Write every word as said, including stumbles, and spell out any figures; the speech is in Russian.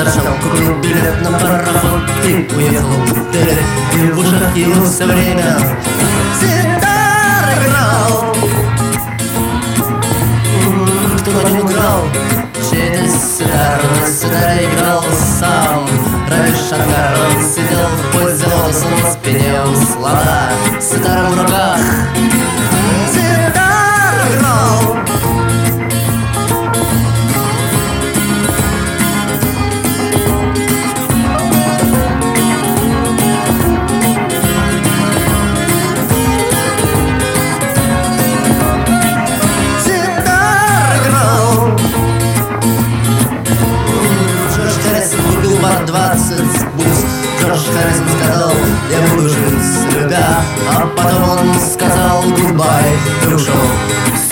заржал, купил билет на пароход и уехал вперед, и в ушах его все время ситар играл. Кто-нибудь играл, чей-то ситар, на ситаре играл сам Рави Шанкар. Он сидел в позе лотоса на спине у слона, с ситаром в руках ситар играл. двадцать буст. Джордж Харрисон сказал: я буду жить с любя. А потом он сказал гудбай и ушел.